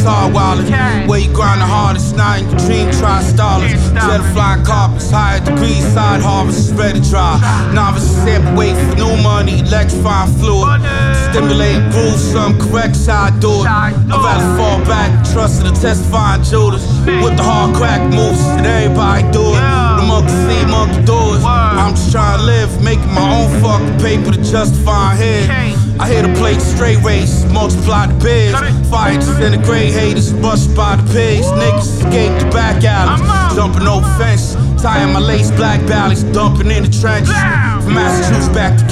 hard wildin'. Where you grind the hardest, not in your dream, try stallin'. Jet flying carpets, higher degrees, side harvest, ready to dry. Novice step, wait for new money, electrifying fluid. Stimulate, groove, some corrects how I do it. I'd rather fall back, trust in the testifying Judas. With the hard crack moves, and everybody do it. The monkey see, monkey do it. I'm just trying to live, making my own fucking paper to justify head. I hit a plate straight race, multiply the bids. Fire disintegrate, haters rushed by the pigs. Niggas escape the back alleys, jumping over fences. Tying my lace black valleys, dumping in the trenches. From Massachusetts back to